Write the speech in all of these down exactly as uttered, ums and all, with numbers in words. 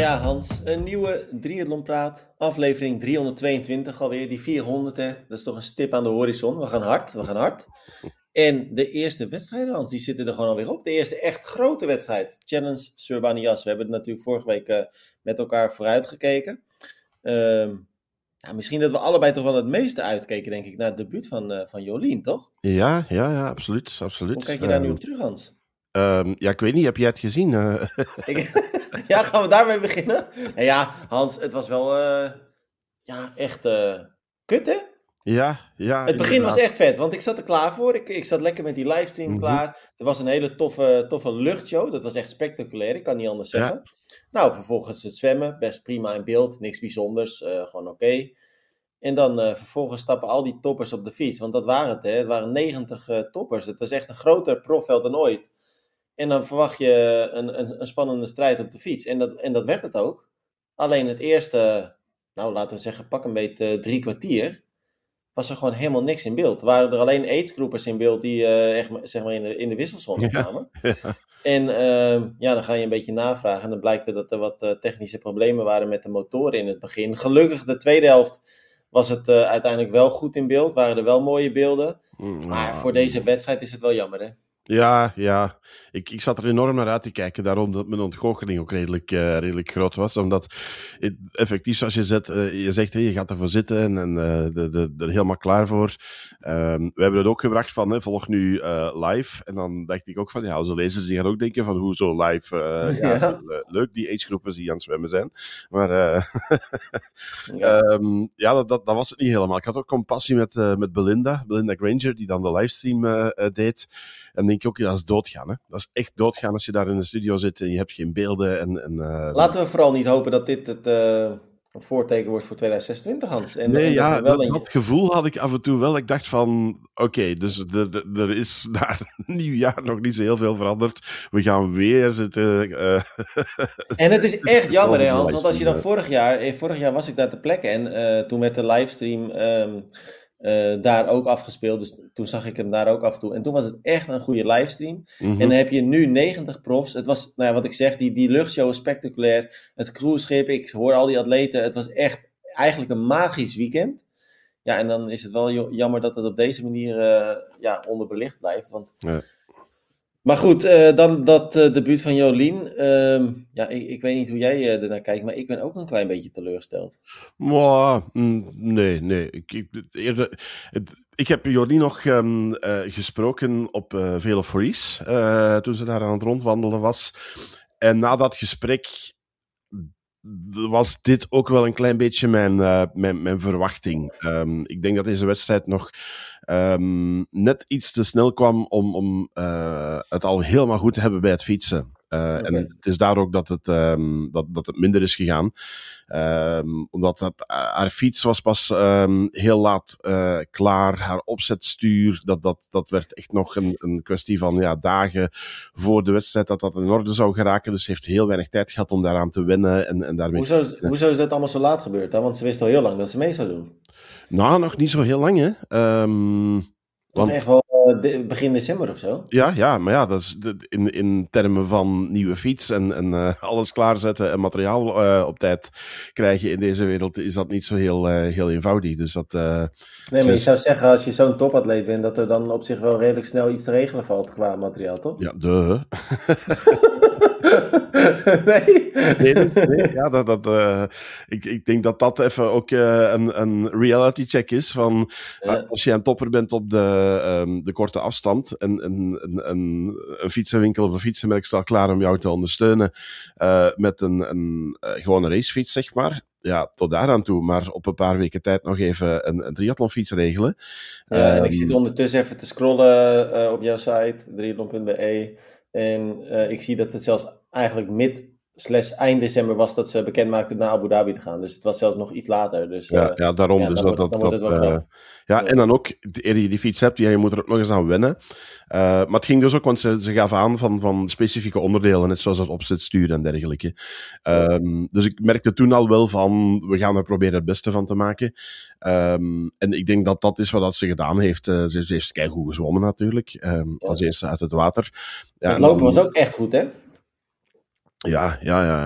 Ja, Hans, een nieuwe Triathlon-praat, aflevering driehonderdtweeëntwintig alweer, die vierhonderd hè, dat is toch een stip aan de horizon. We gaan hard, we gaan hard. En de eerste wedstrijden, Hans, die zitten er gewoon alweer op. De eerste echt grote wedstrijd, Challenge Sur-Banias. We hebben het natuurlijk vorige week uh, met elkaar vooruitgekeken. Uh, ja, misschien dat we allebei toch wel het meeste uitkeken, denk ik, naar het debuut van, uh, van Jolien, toch? Ja, ja, ja, absoluut, absoluut. Hoe kijk je daar uh, nu op terug, Hans? Um, ja, ik weet niet, heb jij het gezien? Uh... ik, ja, gaan we daarmee beginnen? En ja, Hans, het was wel uh, ja, echt uh, kut, hè? Ja, ja. Het begin inderdaad. Was echt vet, want ik zat er klaar voor. Ik, ik zat lekker met die livestream mm-hmm. klaar. Er was een hele toffe, toffe luchtshow. Dat was echt spectaculair, ik kan niet anders zeggen. Ja. Nou, vervolgens het zwemmen, best prima in beeld. Niks bijzonders, uh, gewoon oké. Okay. En dan uh, vervolgens stappen al die toppers op de fiets. Want dat waren het, hè. Het waren negentig uh, toppers. Het was echt een groter profveld dan ooit. En dan verwacht je een, een, een spannende strijd op de fiets. En dat, en dat werd het ook. Alleen het eerste, nou laten we zeggen, pak een beetje uh, drie kwartier... was er gewoon helemaal niks in beeld. Er waren er alleen aidsgroepers in beeld die uh, echt zeg maar in de, in de wisselzone kwamen. Ja, ja. En uh, ja, dan ga je een beetje navragen. En dan blijkt er dat er wat uh, technische problemen waren met de motoren in het begin. Gelukkig de tweede helft was het uh, uiteindelijk wel goed in beeld. Waren er wel mooie beelden. Mm, maar ja, voor deze wedstrijd is het wel jammer, hè? Ja, ja. Ik, ik zat er enorm naar uit te kijken. Daarom dat mijn ontgoocheling ook redelijk, uh, redelijk groot was. Omdat het, effectief, zoals je, zet, uh, je zegt, hey, je gaat ervoor zitten en, en uh, de, de, er helemaal klaar voor. Um, we hebben het ook gebracht van, hè, volg nu uh, live. En dan dacht ik ook van, ja, onze lezers die gaan ook denken van, hoe zo live. Uh, ja, ja. Leuk, die agegroepen die aan het zwemmen zijn. Maar uh, ja, um, ja dat, dat, dat was het niet helemaal. Ik had ook compassie met, uh, met Belinda, Belinda Granger, die dan de livestream uh, uh, deed. En denk ik ook, ja, dat is doodgaan. Hè? Dat is echt doodgaan als je daar in de studio zit en je hebt geen beelden. En, en, uh... Laten we vooral niet hopen dat dit het, uh, het voorteken wordt voor twintig zesentwintig, Hans. En, nee, en ja, dat, wel dat, in... dat gevoel had ik af en toe wel. Ik dacht van, oké, okay, dus er is na nieuwjaar nog niet zo heel veel veranderd. We gaan weer zitten... Uh... En het is echt jammer, hè, Hans. Want als je dan vorig jaar... Vorig jaar was ik daar ter plekke en uh, toen werd de livestream... Um, Uh, daar ook afgespeeld, dus toen zag ik hem daar ook af en toe. En toen was het echt een goede livestream. Mm-hmm. En dan heb je nu negentig profs. Het was, nou ja, wat ik zeg, die, die luchtshow is spectaculair. Het cruiseschip, ik hoor al die atleten. Het was echt eigenlijk een magisch weekend. Ja, en dan is het wel jammer dat het op deze manier uh, ja, onderbelicht blijft. Want... Ja. Maar goed, uh, dan dat uh, debuut van Jolien. Uh, ja, ik, ik weet niet hoe jij uh, ernaar kijkt, maar ik ben ook een klein beetje teleurgesteld. Mwah, mm, nee, nee. Ik, ik, eerder, het, ik heb Jolien nog um, uh, gesproken op uh, Velo Freeze, uh, toen ze daar aan het rondwandelen was. En na dat gesprek was dit ook wel een klein beetje mijn, uh, mijn, mijn verwachting. Um, ik denk dat deze wedstrijd nog um, net iets te snel kwam om, om uh, het al helemaal goed te hebben bij het fietsen. Uh, okay. En het is daar ook dat het, um, dat, dat het minder is gegaan. Um, omdat dat, uh, haar fiets was pas um, heel laat uh, klaar. Haar opzetstuur, dat, dat, dat werd echt nog een, een kwestie van ja, dagen voor de wedstrijd dat dat in orde zou geraken. Dus ze heeft heel weinig tijd gehad om daaraan te wennen. En, en daarmee... hoezo, is, hoezo is dat allemaal zo laat gebeurd dan? Want ze wist al heel lang dat ze mee zou doen. Nou, nog niet zo heel lang, hè. Um, Want... echt wel uh, de, begin december of zo? Ja, ja, maar ja, dat is de, in, in termen van nieuwe fiets en, en uh, alles klaarzetten en materiaal uh, op tijd krijgen in deze wereld, is dat niet zo heel, uh, heel eenvoudig. Dus dat, uh, nee, maar je is... zou zeggen, als je zo'n topatleet bent, dat er dan op zich wel redelijk snel iets te regelen valt qua materiaal, toch? Ja, de. nee? nee, nee, ja, dat, dat, uh, ik, ik denk dat dat even ook uh, een, een reality check is van ja. Als je een topper bent op de, um, de korte afstand en een, een, een, een fietsenwinkel of een fietsenmerk staat klaar om jou te ondersteunen uh, met een, een uh, gewone racefiets, zeg maar. Ja, tot daaraan toe, maar op een paar weken tijd nog even een, een triathlonfiets regelen. Ja, um, en ik zit ondertussen even te scrollen uh, op jouw site, triathlon punt b e. En uh, ik zie dat het zelfs eigenlijk mid slash eind december was dat ze bekend maakten naar Abu Dhabi te gaan. Dus het was zelfs nog iets later. Dus, uh, ja, ja, daarom. Ja, dus dan dat, wordt, dat, dan dat, wordt het wel uh, ja, en dan ook, eer je die fiets hebt, ja, je moet er ook nog eens aan wennen. Uh, maar het ging dus ook, want ze, ze gaven aan van, van specifieke onderdelen, net zoals het opzetstuur en dergelijke. Um, dus ik merkte toen al wel van, we gaan er proberen het beste van te maken. Um, en ik denk dat dat is wat dat ze gedaan heeft. Uh, ze, ze heeft keigoed gezwommen natuurlijk, um, ja. Als eerste uit het water. Ja, het lopen dan, was ook echt goed, hè? Ja, ja, ja, ja.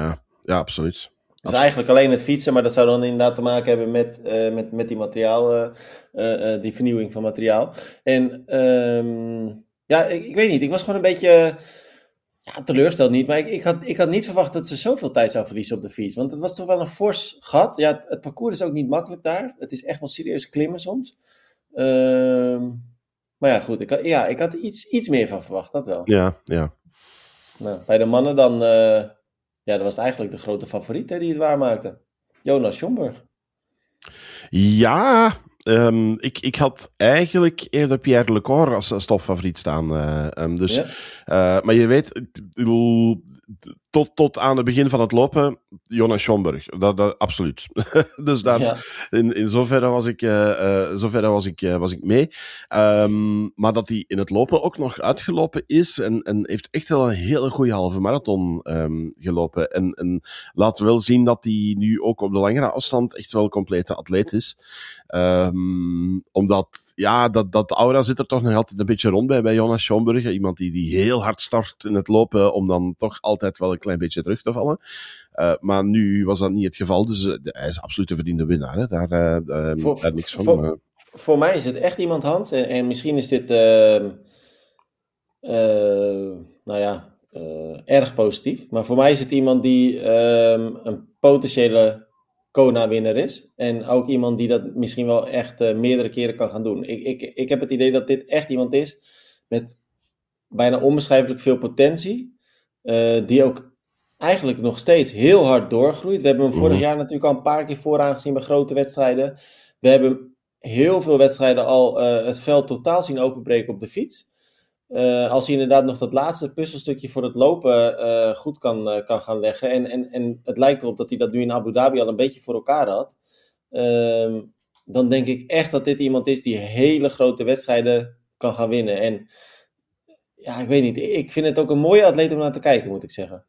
ja, absoluut. Dus absoluut. eigenlijk alleen het fietsen, maar dat zou dan inderdaad te maken hebben met, uh, met, met die materiaal, uh, uh, uh, die vernieuwing van materiaal. En um, ja, ik, ik weet niet, ik was gewoon een beetje... Ja, teleurgesteld niet, maar ik, ik, had, ik had niet verwacht dat ze zoveel tijd zou verliezen op de fiets. Want het was toch wel een fors gat. Ja, het, het parcours is ook niet makkelijk daar. Het is echt wel serieus klimmen soms. Uh, maar ja, goed. Ik had, ja, ik had er iets, iets meer van verwacht, dat wel. Ja, ja. Nou, bij de mannen dan... Uh, ja, dat was eigenlijk de grote favoriet hè, die het waarmaakte. Jonas Schomburg. Ja... Um, ik, ik had eigenlijk eerder Pierre Lecor als, als topfavoriet staan. Uh, um, dus, ja. uh, maar je weet, tot, tot aan het begin van het lopen, Jonas Schomburg. Dat, dat, absoluut. Dus daar, ja. in, in zoverre was ik, uh, uh, zoverre was ik, uh, was ik mee. Um, maar dat hij in het lopen ook nog uitgelopen is en, en heeft echt wel een hele goede halve marathon um, gelopen. En, en laat wel zien dat hij nu ook op de langere afstand echt wel een complete atleet is. Um, omdat, ja, dat, dat aura zit er toch nog altijd een beetje rond bij, bij Jonas Schomburg. Iemand die, die heel hard start in het lopen, om dan toch altijd wel een klein beetje terug te vallen. Uh, maar nu was dat niet het geval, dus uh, hij is absoluut een verdiende winnaar. Hè. Daar, uh, uh, voor, daar niks van. Voor, uh. voor mij is het echt iemand, Hans, en, en misschien is dit, uh, uh, nou ja, uh, erg positief. Maar voor mij is het iemand die uh, een potentiële Kona-winnaar is. En ook iemand die dat misschien wel echt uh, meerdere keren kan gaan doen. Ik, ik, ik heb het idee dat dit echt iemand is met bijna onbeschrijfelijk veel potentie. Uh, die ook eigenlijk nog steeds heel hard doorgroeit. We hebben hem vorig jaar natuurlijk al een paar keer vooraan gezien bij grote wedstrijden. We hebben heel veel wedstrijden al uh, het veld totaal zien openbreken op de fiets. Uh, als hij inderdaad nog dat laatste puzzelstukje voor het lopen uh, goed kan, uh, kan gaan leggen. En, en, en het lijkt erop dat hij dat nu in Abu Dhabi al een beetje voor elkaar had. Uh, dan denk ik echt dat dit iemand is die hele grote wedstrijden kan gaan winnen. En ja, ik weet niet. Ik vind het ook een mooie atleet om naar te kijken, moet ik zeggen.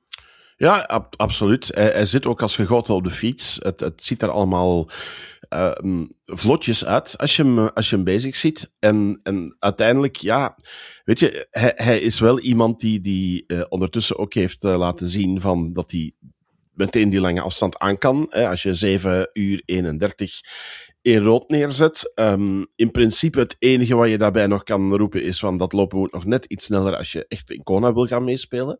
Ja, ab- absoluut. Hij, hij zit ook als gegoten op de fiets. Het, het ziet er allemaal uh, vlotjes uit als je hem, als je hem bezig ziet. En, en uiteindelijk, ja, weet je, hij, hij is wel iemand die, die uh, ondertussen ook heeft uh, laten zien van dat hij meteen die lange afstand aan kan. Hè, als je zeven uur eenendertig in rood neerzet. Um, in principe het enige wat je daarbij nog kan roepen is van dat lopen moet nog net iets sneller als je echt in Kona wil gaan meespelen.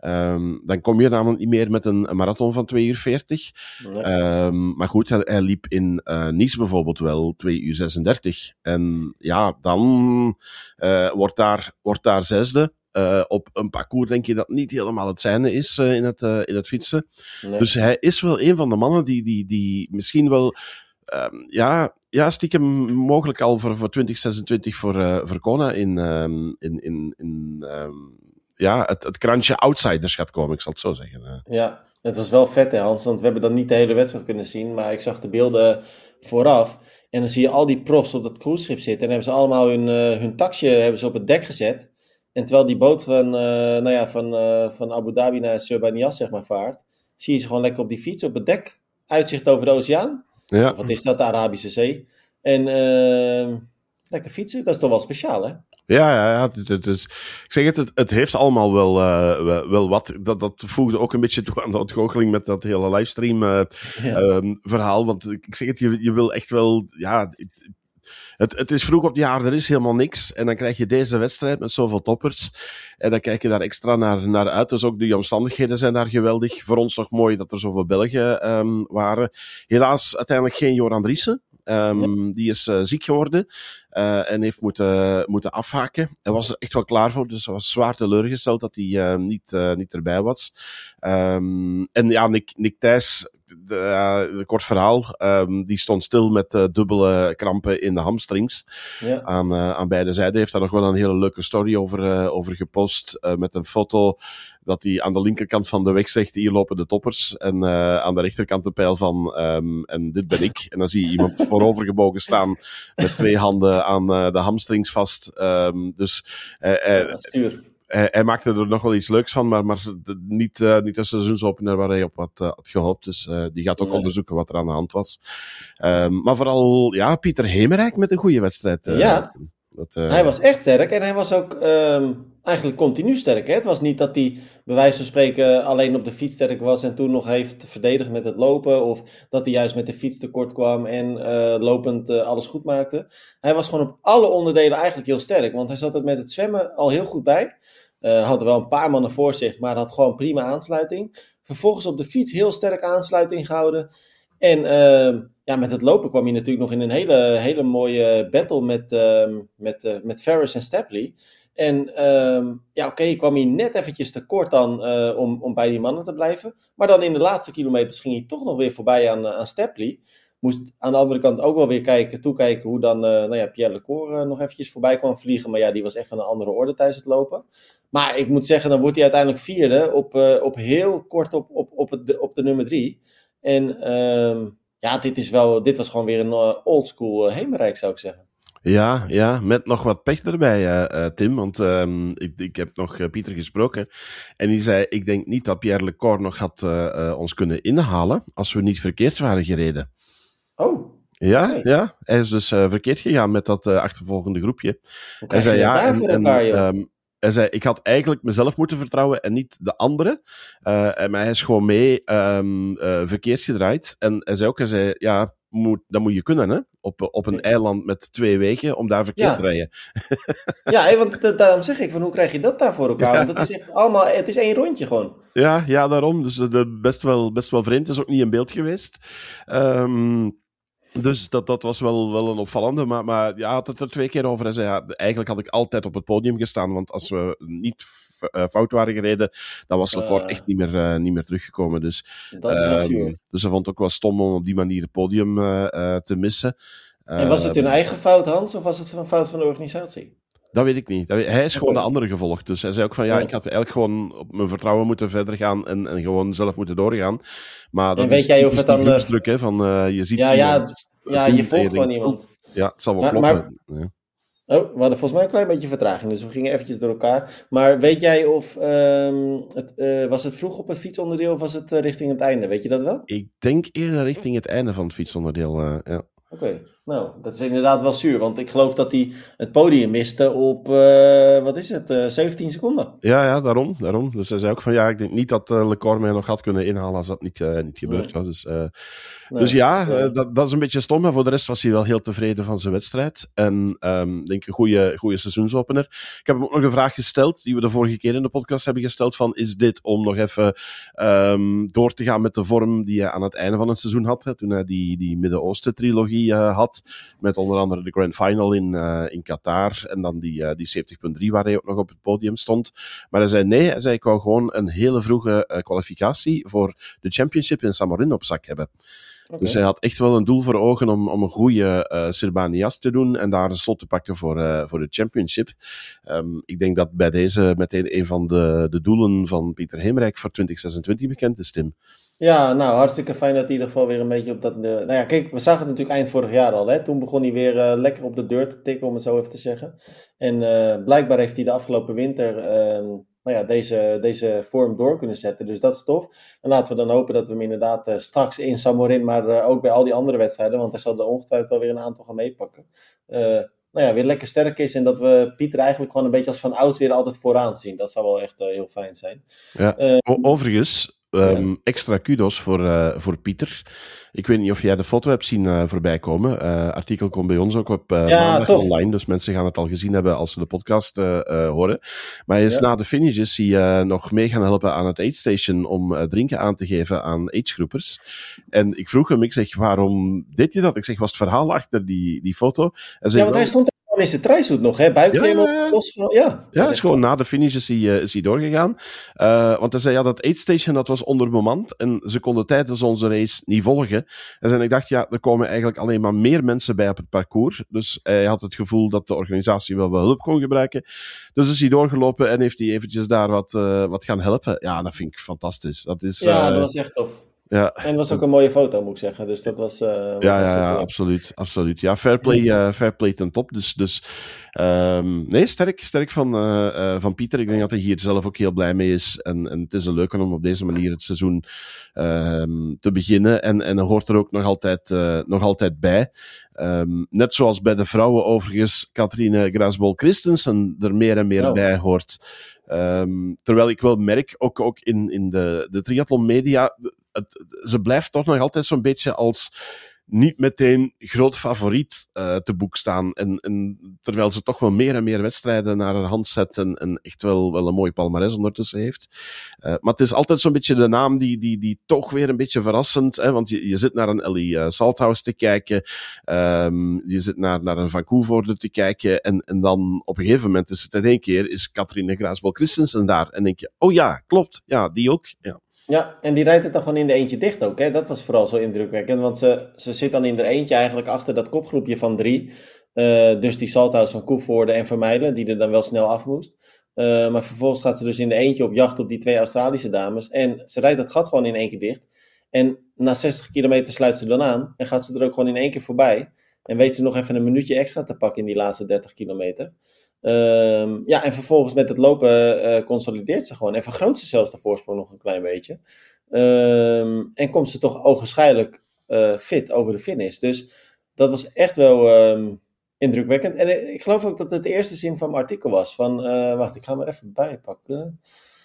Um, dan kom je namelijk niet meer met een, een marathon van twee uur veertig. Nee. Um, maar goed, hij, hij liep in uh, Nice bijvoorbeeld wel twee uur zesendertig. En ja, dan uh, wordt, daar, wordt daar zesde. Uh, op een parcours denk je dat niet helemaal het zijne is uh, in, het, uh, in het fietsen. Nee. Dus hij is wel een van de mannen die, die, die misschien wel Um, ja, ja, stiekem mogelijk al voor, voor twintig zesentwintig voor, uh, voor Kona in, um, in, in, in um, ja, het, het krantje outsiders gaat komen, ik zal het zo zeggen. Uh. Ja, het was wel vet hè Hans, want we hebben dan niet de hele wedstrijd kunnen zien, maar ik zag de beelden vooraf en dan zie je al die profs op dat cruiseschip zitten en hebben ze allemaal hun, uh, hun taxje hebben ze op het dek gezet. En terwijl die boot van, uh, nou ja, van, uh, van Abu Dhabi naar Surbaniyas zeg maar vaart, zie je ze gewoon lekker op die fiets op het dek, uitzicht over de oceaan. Ja. Wat is dat, de Arabische Zee? En uh, lekker fietsen, dat is toch wel speciaal, hè? Ja, ja, ja het, het is, ik zeg het, het, het heeft allemaal wel, uh, wel, wel wat. Dat, dat voegde ook een beetje toe aan de ontgoocheling met dat hele livestream uh, ja. um, verhaal. Want ik zeg het, je, je wil echt wel, ja... Het, het is vroeg op het jaar, er is helemaal niks. En dan krijg je deze wedstrijd met zoveel toppers. En dan kijk je daar extra naar, naar uit. Dus ook de omstandigheden zijn daar geweldig. Voor ons nog mooi dat er zoveel Belgen um, waren. Helaas uiteindelijk geen Joran Driessen. Um, ja. Die is uh, ziek geworden. Uh, en heeft moeten, moeten afhaken. Hij was er echt wel klaar voor. Dus hij was zwaar teleurgesteld dat hij uh, niet, uh, niet erbij was. Um, en ja, Nick, Nick Thijs... De, uh, een kort verhaal. Um, die stond stil met uh, dubbele krampen in de hamstrings. Ja. Aan, uh, aan beide zijden. Heeft daar nog wel een hele leuke story over, uh, over gepost. Uh, met een foto dat hij aan de linkerkant van de weg zegt: hier lopen de toppers. En uh, aan de rechterkant de pijl van um, en dit ben ik. En dan zie je iemand voorovergebogen staan met twee handen aan uh, de hamstrings vast. Um, dus uh, uh, ja, stuur. Hij, hij maakte er nog wel iets leuks van, maar, maar niet, uh, niet een seizoensopener waar hij op had, uh, had gehoopt. Dus uh, die gaat ook nee. onderzoeken wat er aan de hand was. Um, maar vooral, ja, Pieter Hemerijk met een goede wedstrijd. Uh, ja, dat, uh... hij was echt sterk en hij was ook... Um, eigenlijk continu sterk. Hè? Het was niet dat hij bij wijze van spreken alleen op de fiets sterk was en toen nog heeft verdedigd met het lopen. Of dat hij juist met de fiets tekort kwam en uh, lopend uh, alles goed maakte. Hij was gewoon op alle onderdelen eigenlijk heel sterk. Want hij zat het met het zwemmen al heel goed bij. Uh, had er wel een paar mannen voor zich, maar had gewoon prima aansluiting. Vervolgens op de fiets heel sterk aansluiting gehouden. En uh, ja, met het lopen kwam hij natuurlijk nog in een hele, hele mooie battle met, uh, met, uh, met Ferris en Stapley. En uh, ja, oké, okay, kwam hij net eventjes tekort dan uh, om, om bij die mannen te blijven. Maar dan in de laatste kilometers ging hij toch nog weer voorbij aan, uh, aan Stapley. Moest aan de andere kant ook wel weer kijken, toekijken hoe dan uh, nou ja, Pierre Lecour uh, nog eventjes voorbij kwam vliegen. Maar ja, die was echt van een andere orde tijdens het lopen. Maar ik moet zeggen, dan wordt hij uiteindelijk vierde op, uh, op heel kort op, op, op, het, op de nummer drie. En uh, ja, dit, is wel, dit was gewoon weer een uh, oldschool uh, hemelrijk, zou ik zeggen. Ja, ja, met nog wat pech erbij, uh, uh, Tim. Want um, ik, ik heb nog uh, Pieter gesproken. En die zei, ik denk niet dat Pierre Lecour nog had uh, uh, ons kunnen inhalen als we niet verkeerd waren gereden. Oh. Ja, okay. ja, hij is dus uh, verkeerd gegaan met dat uh, achtervolgende groepje. Hoe krijg je hij zei, dat ja, daar voor en, elkaar, joh? Um, Hij zei, ik had eigenlijk mezelf moeten vertrouwen en niet de anderen. Uh, maar hij is gewoon mee um, uh, verkeerd gedraaid. En hij zei ook, hij zei, ja, moet, dat moet je kunnen, hè? Op, op een eiland met twee wegen, om daar verkeerd ja. te rijden. Ja, want daarom zeg ik, van hoe krijg je dat daar voor elkaar? Ja. Want het is echt allemaal, het is één rondje gewoon. Ja, ja, daarom. Dus uh, best, wel, best wel vreemd. Het is ook niet in beeld geweest. Um, Dus dat, dat was wel, wel een opvallende, maar, maar ja, had het er twee keer over. Hij zei, ja, eigenlijk had ik altijd op het podium gestaan, want als we niet f- uh, fout waren gereden, dan was Lecour uh, echt niet meer, uh, niet meer teruggekomen. Dus, dat is wel um, zuur. Dus hij vond het ook wel stom om op die manier het podium uh, uh, te missen. Uh, en was het hun eigen fout, Hans, of was het een fout van de organisatie? Dat weet ik niet. Dat weet, hij is gewoon de andere gevolgd. Dus hij zei ook van, ja, ik had eigenlijk gewoon op mijn vertrouwen moeten verder gaan en, en gewoon zelf moeten doorgaan. Maar dat en weet is, jij of is het dan... druk, hè, van uh, je ziet ja, iemand... Ja, ja je volgt gewoon iemand. Ja, het zal wel maar, kloppen. Maar... Ja. Oh, we hadden volgens mij een klein beetje vertraging, dus we gingen eventjes door elkaar. Maar weet jij of, um, het, uh, was het vroeg op het fietsonderdeel of was het uh, richting het einde? Weet je dat wel? Ik denk eerder richting het einde van het fietsonderdeel, uh, ja. Oké, okay. Nou, dat is inderdaad wel zuur, want ik geloof dat hij het podium miste op, uh, wat is het, uh, zeventien seconden. Ja, ja, daarom, daarom. Dus hij zei ook van, ja, ik denk niet dat uh, Lecour mij nog had kunnen inhalen als dat niet, uh, niet gebeurd nee. was. Dus, uh, nee, dus ja, nee. uh, dat, dat is een beetje stom, maar voor de rest was hij wel heel tevreden van zijn wedstrijd. En um, denk een goede, goede seizoensopener. Ik heb hem ook nog een vraag gesteld, die we de vorige keer in de podcast hebben gesteld, van is dit om nog even um, door te gaan met de vorm die hij aan het einde van het seizoen had, hè, toen hij die, die Midden-Oosten-trilogie uh, had, met onder andere de Grand Final in, uh, in Qatar en dan die, uh, die zeventig punt drie waar hij ook nog op het podium stond. Maar hij zei nee, hij zei ik wou gewoon een hele vroege uh, kwalificatie voor de Championship in Samorin op zak hebben. Okay. Dus hij had echt wel een doel voor ogen om, om een goede uh, Sirbaniyas te doen en daar een slot te pakken voor, uh, voor de Championship. Um, ik denk dat bij deze meteen een van de, de doelen van Pieter Heemrijk voor twintig zesentwintig bekend is, Tim. Ja, nou, hartstikke fijn dat hij in ieder geval weer een beetje op dat... Uh, nou ja, kijk, we zagen het natuurlijk eind vorig jaar al, hè. Toen begon hij weer uh, lekker op de deur te tikken, om het zo even te zeggen. En uh, blijkbaar heeft hij de afgelopen winter uh, nou ja, deze, deze vorm door kunnen zetten. Dus dat is tof. En laten we dan hopen dat we hem inderdaad uh, straks in Samorin, maar uh, ook bij al die andere wedstrijden, want hij zal er ongetwijfeld wel weer een aantal gaan meepakken. Uh, nou ja, weer lekker sterk is en dat we Pieter eigenlijk gewoon een beetje als van oud weer altijd vooraan zien. Dat zou wel echt uh, heel fijn zijn. Ja, uh, o- overigens... Um, ja. Extra kudos voor, uh, voor Pieter. Ik weet niet of jij de foto hebt zien uh, voorbij komen. Uh, artikel komt bij ons ook op uh, ja, maandag tof. online, dus mensen gaan het al gezien hebben als ze de podcast uh, uh, horen. Maar hij is ja. na de finish is hij uh, nog mee gaan helpen aan het aidstation om uh, drinken aan te geven aan aidsgroepers. En ik vroeg hem, ik zeg, waarom deed je dat? Ik zeg, was het verhaal achter die, die foto? En ja, want wel... hij stond is de trijsuit nog, hè? Buikcreme ja, ja, ja. los. Ja, ja is gewoon na de finish is hij, uh, is hij doorgegaan. Uh, want hij zei, ja, dat aidstation dat was onderbemand en ze konden tijdens onze race niet volgen. En zei, ik dacht, ja, er komen eigenlijk alleen maar meer mensen bij op het parcours. Dus hij had het gevoel dat de organisatie wel wel hulp kon gebruiken. Dus is hij doorgelopen en heeft hij eventjes daar wat, uh, wat gaan helpen. Ja, dat vind ik fantastisch. Dat is, ja, uh, dat was echt tof. Ja. En het was ook een mooie foto, moet ik zeggen. Dus dat was... Uh, was ja, ja, ja, absoluut, absoluut. Ja, fair play, uh, fair play ten top. Dus, dus um, nee, sterk, sterk van, uh, uh, van Pieter. Ik denk dat hij hier zelf ook heel blij mee is. En, en het is een leuke om op deze manier het seizoen uh, te beginnen. En, en er hoort er ook nog altijd, uh, nog altijd bij. Um, net zoals bij de vrouwen overigens, Katrine Grasbol-Christensen er meer en meer oh. bij hoort. Um, terwijl ik wel merk, ook, ook in, in de, de triathlon media, het, ze blijft toch nog altijd zo'n beetje als niet meteen groot favoriet uh, te boek staan. En, en terwijl ze toch wel meer en meer wedstrijden naar haar hand zet en, en echt wel, wel een mooi palmares ondertussen heeft. Uh, maar het is altijd zo'n beetje de naam die, die, die toch weer een beetje verrassend, hè, want je, je zit naar een Ellie uh, Salthouse te kijken, um, je zit naar, naar een Vancouver te kijken en, en dan op een gegeven moment is het in één keer is Katrine Grasbol-Christensen daar en denk je, oh ja, klopt, ja, die ook, ja. Ja, en die rijdt het dan gewoon in de eentje dicht ook. Hè? Dat was vooral zo indrukwekkend. Want ze, ze zit dan in de eentje eigenlijk achter dat kopgroepje van drie. Uh, dus die Salthouse van Koevoorde en Vermeijlen, die er dan wel snel af moest. Uh, maar vervolgens gaat ze dus in de eentje op jacht op die twee Australische dames. En ze rijdt dat gat gewoon in één keer dicht. En na zestig kilometer sluit ze dan aan. En gaat ze er ook gewoon in één keer voorbij. En weet ze nog even een minuutje extra te pakken in die laatste dertig kilometer. Um, ja, en vervolgens met het lopen uh, consolideert ze gewoon en vergroot ze zelfs de voorsprong nog een klein beetje. Um, en komt ze toch ogenschijnlijk uh, fit over de finish. Dus dat was echt wel um, indrukwekkend. En uh, ik geloof ook dat het de eerste zin van mijn artikel was. Van, uh, wacht, ik ga hem er even bijpakken.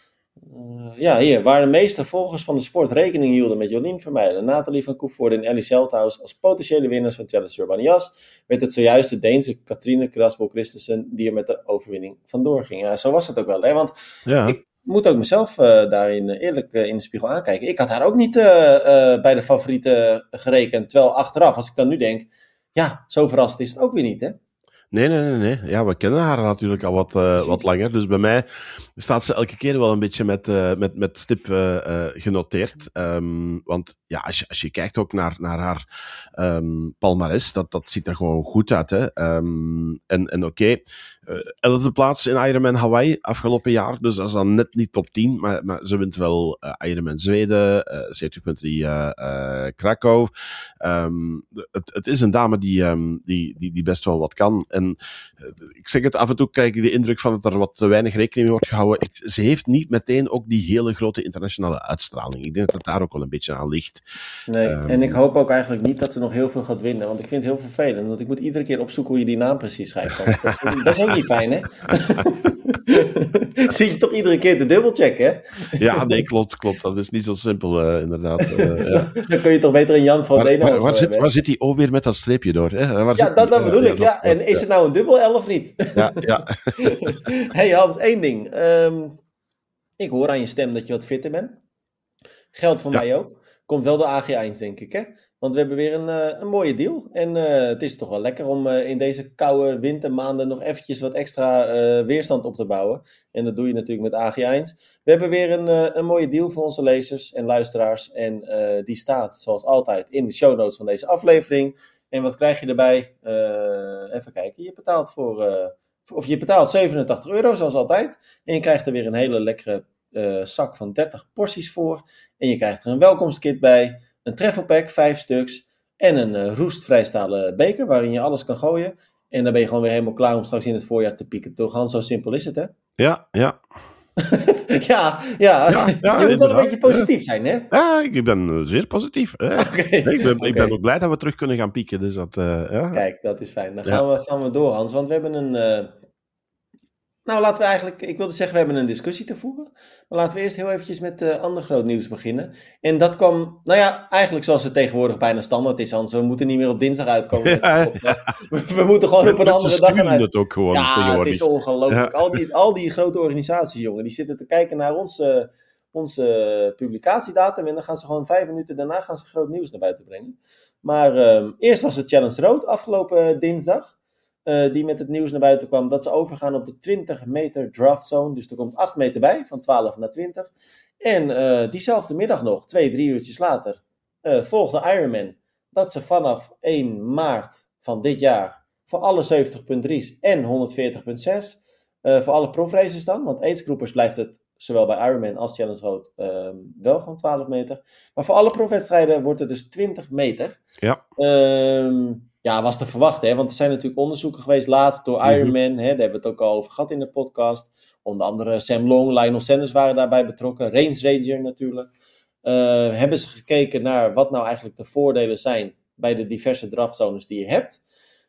Uh, ja, hier. Waar de meeste volgers van de sport rekening hielden met Jolien Vermeijlen, Nathalie van Koevoorde en Ellie Salthouse als potentiële winnaars van Challenge Urbana Yas, werd het zojuist de Deense Katrine Grasbol-Christensen die er met de overwinning vandoor ging. Ja, zo was het ook wel, hè? Want ja. Ik moet ook mezelf uh, daarin eerlijk uh, in de spiegel aankijken. Ik had haar ook niet uh, uh, bij de favorieten gerekend, terwijl achteraf, als ik dan nu denk, ja, zo verrassend is het ook weer niet, hè? Nee, nee, nee, nee. Ja, we kennen haar natuurlijk al wat, uh, wat langer. Dus bij mij staat ze elke keer wel een beetje met, uh, met, met stip uh, uh, genoteerd. Um, want ja, als je, als je kijkt ook naar, naar haar um, palmares, dat, dat ziet er gewoon goed uit. Hè? Um, en en oké, okay, uh, elfde plaats in Ironman Hawaii afgelopen jaar. Dus dat is dan net niet top tien. Maar, maar ze wint wel uh, Ironman Zweden, uh, zeventig punt drie uh, uh, Krakow. Um, het, het is een dame die, um, die, die, die best wel wat kan. En uh, ik zeg het, af en toe krijg ik de indruk van dat er wat te weinig rekening mee wordt gehouden. Ik, ze heeft niet meteen ook die hele grote internationale uitstraling. Ik denk dat het daar ook wel een beetje aan ligt. Nee, um, en ik hoop ook eigenlijk niet dat ze nog heel veel gaat winnen. Want ik vind het heel vervelend. Want ik moet iedere keer opzoeken hoe je die naam precies schrijft. Dat is, dat is ook niet fijn, hè? Zit je toch iedere keer te dubbelchecken, hè? Ja, nee, klopt, klopt. Dat is niet zo simpel, uh, inderdaad. Uh, ja. Dan kun je toch beter een Jan van Leenhoff waar, waar, zit, waar zit die O weer met dat streepje door? Hè? Waar ja, dat, dat bedoel uh, ik. Ja, ja. En is het nou een dubbel L of niet? Ja, ja. Hey Hans, één ding. Um, ik hoor aan je stem dat je wat fitter bent. Geldt voor ja. mij ook. Komt wel de A G één, denk ik, hè? Want we hebben weer een, uh, een mooie deal. En uh, het is toch wel lekker om uh, in deze koude wintermaanden nog eventjes wat extra uh, weerstand op te bouwen. En dat doe je natuurlijk met A G één. We hebben weer een, uh, een mooie deal voor onze lezers en luisteraars. En uh, die staat, zoals altijd, in de show notes van deze aflevering. En wat krijg je erbij? Uh, even kijken. Je betaalt voor, uh, voor... Of je betaalt zevenentachtig euro, zoals altijd. En je krijgt er weer een hele lekkere uh, zak van dertig porties voor. En je krijgt er een welkomstkit bij. Een treffelpack, vijf stuks. En een uh, roestvrijstalen beker waarin je alles kan gooien. En dan ben je gewoon weer helemaal klaar om straks in het voorjaar te pieken. Toch, Hans? Zo simpel is het, hè? Ja, ja. ja, ja. ja, ja. Je moet wel een beetje positief zijn, hè? Ja, ik ben zeer positief. Hè? Okay. Ik, ben, okay. ik ben ook blij dat we terug kunnen gaan pieken. Dus dat, uh, ja. Kijk, dat is fijn. Dan gaan, ja. we, gaan we door, Hans. Want we hebben een... Uh... Nou, laten we eigenlijk... Ik wilde zeggen, we hebben een discussie te voeren. Maar laten we eerst heel eventjes met uh, ander groot nieuws beginnen. En dat kwam... Nou ja, eigenlijk zoals het tegenwoordig bijna standaard is, Hans. We moeten niet meer op dinsdag uitkomen. Ja. Met de podcast. We, we moeten gewoon op een andere dag gaan uit. Het ook gewoon ja, het is ongelooflijk. Ja. Al, die, al die grote organisaties, jongen, die zitten te kijken naar onze, onze publicatiedatum. En dan gaan ze gewoon vijf minuten daarna gaan ze groot nieuws naar buiten brengen. Maar uh, eerst was het Challenge Road afgelopen dinsdag. Uh, die met het nieuws naar buiten kwam dat ze overgaan op de twintig meter draft zone. Dus er komt acht meter bij, van twaalf naar twintig. En uh, diezelfde middag nog, twee, drie uurtjes later, uh, volgde Ironman dat ze vanaf één maart van dit jaar voor alle zeventig punt drie's en honderdveertig punt zes, uh, voor alle profraces dan, want aidsgroepers blijft het zowel bij Ironman als Challenge Road, uh, wel gewoon twaalf meter. Maar voor alle profwedstrijden wordt het dus twintig meter. Ja. Uh, ja, was te verwachten, hè? Want er zijn natuurlijk onderzoeken geweest laatst door Ironman. Mm-hmm. Hè? Daar hebben we het ook al over gehad in de podcast. Onder andere Sam Long, Lionel Sanders waren daarbij betrokken. Range Ranger natuurlijk. Uh, hebben ze gekeken naar wat nou eigenlijk de voordelen zijn bij de diverse draftzones die je hebt.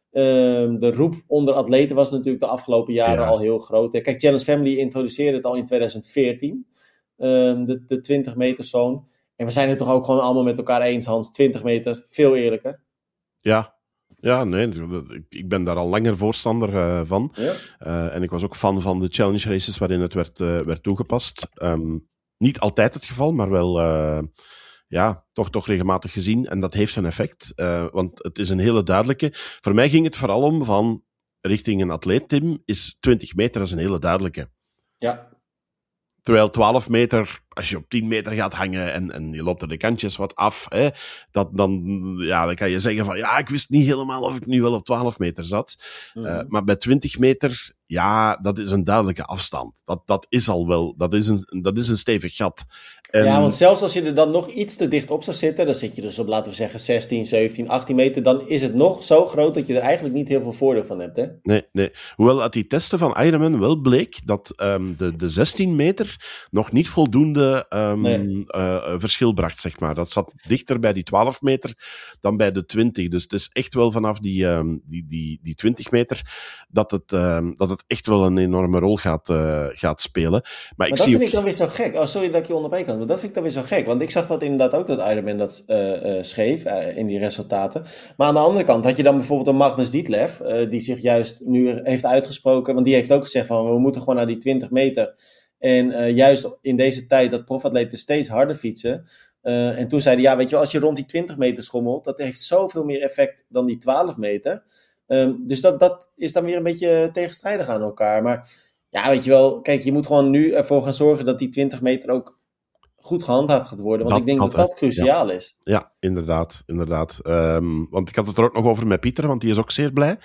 Um, de roep onder atleten was natuurlijk de afgelopen jaren ja. al heel groot. Kijk, Challenge Family introduceerde het al in twintig veertien. Um, de, de twintig meter zone. En we zijn het toch ook gewoon allemaal met elkaar eens, Hans. twintig meter, veel eerlijker. Ja. Ja, nee, ik ben daar al langer voorstander uh, van. Ja. Uh, en ik was ook fan van de challenge races waarin het werd, uh, werd toegepast. Um, niet altijd het geval, maar wel... Uh, Ja, toch, toch regelmatig gezien. En dat heeft zijn effect. Uh, want het is een hele duidelijke... Voor mij ging het vooral om van... Richting een atleet, Tim, is twintig meter als een hele duidelijke. Ja. Terwijl twaalf meter, als je op tien meter gaat hangen en, en je loopt er de kantjes wat af, hè, dat, dan, ja, dan kan je zeggen van, ja, ik wist niet helemaal of ik nu wel op twaalf meter zat. Mm-hmm. Uh, maar bij twintig meter, ja, dat is een duidelijke afstand. Dat, dat is al wel, dat is een, dat is een stevig gat. En... Ja, want zelfs als je er dan nog iets te dicht op zou zitten, dan zit je dus op, laten we zeggen, zestien, zeventien, achttien meter, dan is het nog zo groot dat je er eigenlijk niet heel veel voordeel van hebt, hè? Nee, nee. Hoewel uit die testen van Ironman wel bleek dat um, de, de zestien meter nog niet voldoende um, nee. uh, verschil bracht, zeg maar. Dat zat dichter bij die twaalf meter dan bij de twintig. Dus het is echt wel vanaf die, um, die, die, die twintig meter dat het, um, dat het echt wel een enorme rol gaat, uh, gaat spelen. Maar, maar ik dat zie vind ook... ik dan weer zo gek. Oh, sorry dat ik je onderbreek kan. Maar dat vind ik dan weer zo gek. Want ik zag dat inderdaad ook dat Ironman dat uh, uh, schreef uh, in die resultaten. Maar aan de andere kant had je dan bijvoorbeeld een Magnus Ditlev. Uh, die zich juist nu heeft uitgesproken. Want die heeft ook gezegd van we moeten gewoon naar die twintig meter. En uh, juist in deze tijd dat profatleten steeds harder fietsen. Uh, en toen zei hij ja weet je wel, als je rond die twintig meter schommelt. Dat heeft zoveel meer effect dan die twaalf meter. Um, dus dat, dat is dan weer een beetje tegenstrijdig aan elkaar. Maar ja weet je wel. Kijk je moet gewoon nu ervoor gaan zorgen dat die twintig meter ook goed gehandhaafd gaat worden, want dat, ik denk dat dat, dat cruciaal ja. is. Ja, inderdaad. inderdaad. Um, want ik had het er ook nog over met Pieter, want die is ook zeer blij.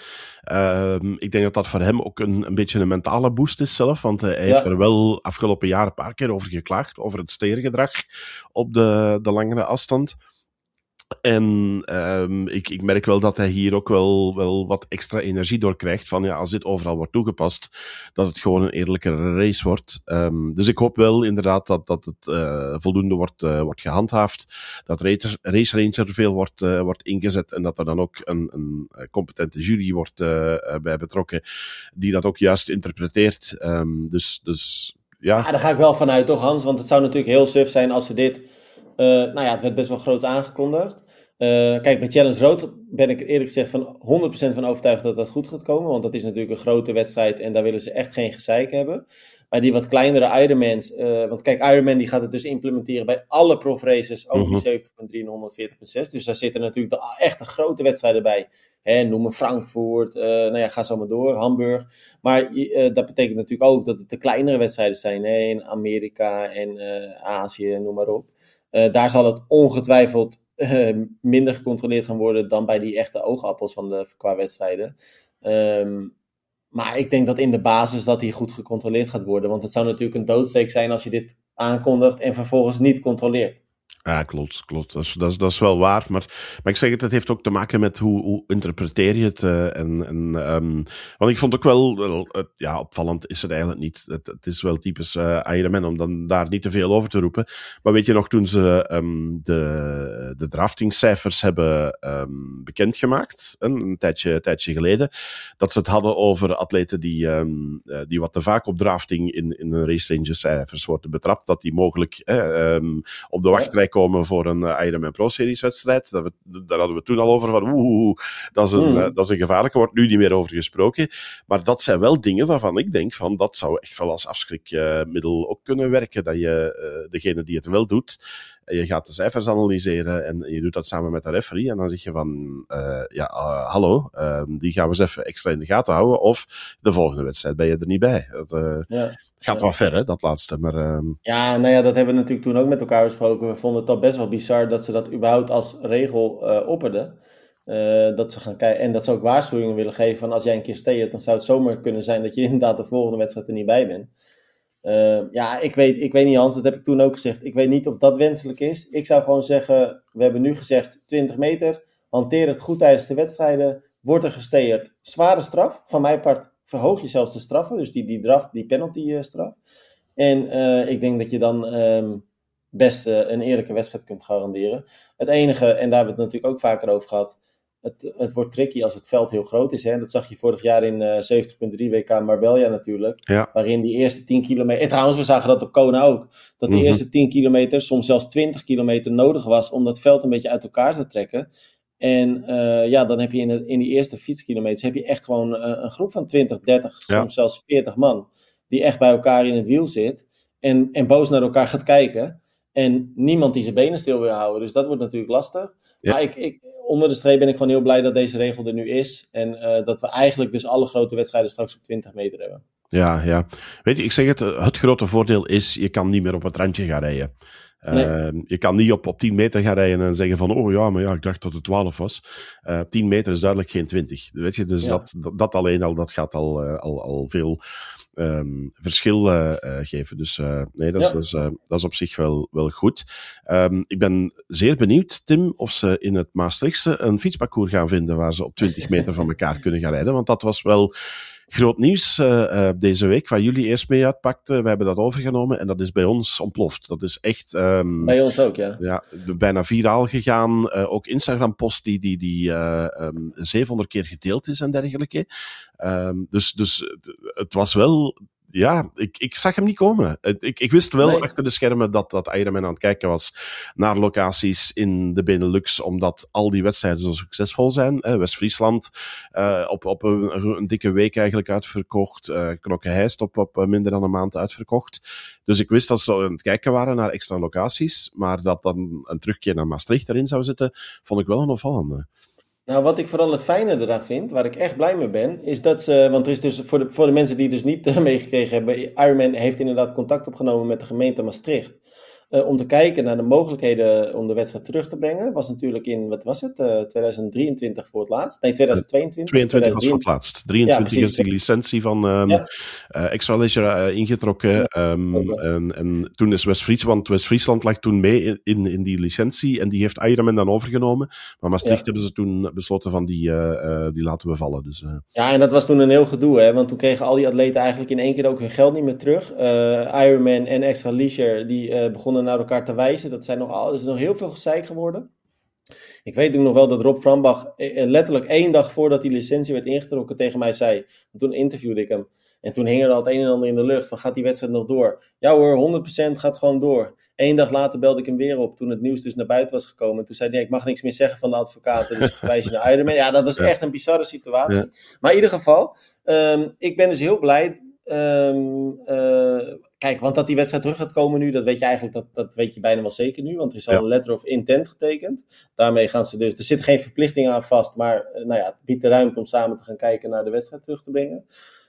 Um, ik denk dat dat voor hem ook een, een beetje een mentale boost is zelf, want uh, hij ja. heeft er wel afgelopen jaar een paar keer over geklaagd, over het steergedrag op de, de langere afstand. En um, ik, ik merk wel dat hij hier ook wel, wel wat extra energie door krijgt van ja, als dit overal wordt toegepast, dat het gewoon een eerlijkere race wordt. Um, dus ik hoop wel inderdaad dat, dat het uh, voldoende wordt, uh, wordt gehandhaafd, dat Race, Race Ranger veel wordt, uh, wordt ingezet en dat er dan ook een, een competente jury wordt uh, bij betrokken die dat ook juist interpreteert. Um, dus, dus ja. ja. Daar ga ik wel vanuit toch Hans, want het zou natuurlijk heel suf zijn als ze dit... Uh, nou ja, het werd best wel groots aangekondigd. Uh, kijk, bij Challenge Road ben ik eerlijk gezegd van honderd procent van overtuigd dat dat goed gaat komen. Want dat is natuurlijk een grote wedstrijd en daar willen ze echt geen gezeik hebben. Maar die wat kleinere Ironmans, uh, want kijk, Ironman die gaat het dus implementeren bij alle profraces over die zeventig komma drie en honderdveertig komma zes. Dus daar zitten natuurlijk de echte grote wedstrijden bij. Hè, noem maar Frankfurt, uh, nou ja, ga zo maar door, Hamburg. Maar uh, dat betekent natuurlijk ook dat het de kleinere wedstrijden zijn, hè, in Amerika en uh, Azië, noem maar op. Uh, daar zal het ongetwijfeld uh, minder gecontroleerd gaan worden dan bij die echte oogappels van de, qua wedstrijden. Um, maar ik denk dat in de basis dat hier goed gecontroleerd gaat worden. Want het zou natuurlijk een doodsteek zijn als je dit aankondigt en vervolgens niet controleert. Ja, klopt, klopt. Dat is, dat is, dat is wel waar. Maar, maar ik zeg het, het heeft ook te maken met hoe, hoe interpreteer je het. Uh, en, en, um, want ik vond ook wel, wel uh, ja, opvallend is het eigenlijk niet. Het, het is wel typisch uh, Ironman om dan daar niet te veel over te roepen. Maar weet je nog, toen ze um, de, de draftingcijfers hebben um, bekendgemaakt, een, een, tijdje, een tijdje geleden, dat ze het hadden over atleten die, um, uh, die wat te vaak op drafting in, in hun race range cijfers worden betrapt, dat die mogelijk uh, um, op de wachtrij komen voor een uh, Ironman Pro Series wedstrijd. Dat we, daar hadden we toen al over van oeh, dat is een, mm. uh, dat is een gevaarlijke, wordt nu niet meer over gesproken. Maar dat zijn wel dingen waarvan ik denk van dat zou echt wel als afschrikmiddel uh, ook kunnen werken. Dat je uh, degene die het wel doet, en je gaat de cijfers analyseren en je doet dat samen met de referee en dan zeg je van uh, ja, uh, hallo, uh, die gaan we eens even extra in de gaten houden of de volgende wedstrijd ben je er niet bij. Dat uh, ja. gaat ja. wel ver, hè, dat laatste. Maar, uh... ja, nou ja, dat hebben we natuurlijk toen ook met elkaar besproken. We vonden het al best wel bizar dat ze dat überhaupt als regel uh, opperden. Uh, dat ze gaan kijken en dat ze ook waarschuwingen willen geven van als jij een keer steert, dan zou het zomaar kunnen zijn dat je inderdaad de volgende wedstrijd er niet bij bent. Uh, ja, ik weet, ik weet niet, Hans, dat heb ik toen ook gezegd. Ik weet niet of dat wenselijk is. Ik zou gewoon zeggen, we hebben nu gezegd twintig meter. Hanteer het goed tijdens de wedstrijden. Wordt er gesteerd. Zware straf. Van mijn part verhoog je zelfs de straffen. Dus die, die draf, die penalty uh, straf. En uh, ik denk dat je dan um, best uh, een eerlijke wedstrijd kunt garanderen. Het enige, en daar hebben we het natuurlijk ook vaker over gehad. Het, het wordt tricky als het veld heel groot is. Hè? Dat zag je vorig jaar in uh, zeventig komma drie W K Marbella natuurlijk. Ja. Waarin die eerste tien kilometer... En trouwens, we zagen dat op Kona ook. Dat de mm-hmm. eerste tien kilometer, soms zelfs twintig kilometer nodig was... om dat veld een beetje uit elkaar te trekken. En uh, ja, dan heb je in, het, in die eerste fietskilometers... heb je echt gewoon uh, een groep van twintig, dertig, ja. soms zelfs veertig man... die echt bij elkaar in het wiel zit... en, en boos naar elkaar gaat kijken... En niemand die zijn benen stil wil houden. Dus dat wordt natuurlijk lastig. Ja. Maar ik, ik, onder de streep ben ik gewoon heel blij dat deze regel er nu is. En uh, dat we eigenlijk dus alle grote wedstrijden straks op twintig meter hebben. Ja, ja. Weet je, ik zeg het, het grote voordeel is, je kan niet meer op het randje gaan rijden. Nee. Uh, je kan niet op, op tien meter gaan rijden en zeggen van, oh ja, maar ja, ik dacht dat het twaalf was. Uh, tien meter is duidelijk geen twintig. Weet je, dus ja. dat, dat, dat alleen al, dat gaat al, uh, al, al veel... Um, verschil uh, uh, geven. Dus uh, nee, dat is, ja. dat, is, uh, dat is op zich wel, wel goed. Um, ik ben zeer benieuwd, Tim, of ze in het Maastrichtse een fietsparcours gaan vinden waar ze op twintig meter van elkaar kunnen gaan rijden. Want dat was wel groot nieuws uh, uh, deze week, waar jullie eerst mee uitpakten. We hebben dat overgenomen en dat is bij ons ontploft. Dat is echt... Um, bij ons ook, ja. Ja, bijna viraal gegaan. Uh, ook Instagram-post die, die, die uh, um, zevenhonderd keer gedeeld is en dergelijke. Um, dus, dus het was wel... Ja, ik, ik zag hem niet komen. Ik, ik wist wel nee. achter de schermen dat, dat Ironman aan het kijken was naar locaties in de Benelux, omdat al die wedstrijden zo succesvol zijn. Eh, West-Friesland uh, op, op een, een dikke week eigenlijk uitverkocht. Uh, Knokke-Heist op, op minder dan een maand uitverkocht. Dus ik wist dat ze aan het kijken waren naar extra locaties, maar dat dan een terugkeer naar Maastricht erin zou zitten, vond ik wel een opvallende. Nou, wat ik vooral het fijne eraan vind, waar ik echt blij mee ben, is dat ze, want er is dus voor de, voor de mensen die dus niet uh, meegekregen hebben, Ironman heeft inderdaad contact opgenomen met de gemeente Maastricht. Uh, om te kijken naar de mogelijkheden om de wedstrijd terug te brengen. Was natuurlijk in, wat was het, uh, tweeduizend drieëntwintig voor het laatst? Nee, tweeduizend tweeëntwintig. tweeëntwintig was voor het laatst. drieëntwintig ja, is die licentie van um, ja. uh, Extra Leisure uh, ingetrokken. Ja, um, okay. en, en toen is West-Friesland, want West-Friesland lag toen mee in, in die licentie en die heeft Ironman dan overgenomen. Maar Maastricht ja. hebben ze toen besloten van die, uh, uh, die laten we vallen. Dus, uh. Ja, en dat was toen een heel gedoe, hè? Want toen kregen al die atleten eigenlijk in één keer ook hun geld niet meer terug. Uh, Ironman en Extra Leisure, die uh, begonnen naar elkaar te wijzen. Dat, zijn nog al, dat is nog heel veel gezeik geworden. Ik weet ook nog wel dat Rob Frambach letterlijk één dag voordat die licentie werd ingetrokken tegen mij zei. Toen interviewde ik hem. En toen hing er al het een en ander in de lucht van gaat die wedstrijd nog door? Ja hoor, honderd procent gaat gewoon door. Eén dag later belde ik hem weer op toen het nieuws dus naar buiten was gekomen. En toen zei hij, nee, ik mag niks meer zeggen van de advocaten. Dus ik verwijs je naar Ironman. Ja, dat was ja. echt een bizarre situatie. Ja. Maar in ieder geval, um, ik ben dus heel blij. Um, uh, kijk, want dat die wedstrijd terug gaat komen nu, dat weet je eigenlijk, dat, dat weet je bijna wel zeker nu, want er is al ja. een letter of intent getekend. Daarmee gaan ze dus, er zit geen verplichting aan vast, maar uh, nou ja, het biedt de ruimte om samen te gaan kijken naar de wedstrijd terug te brengen.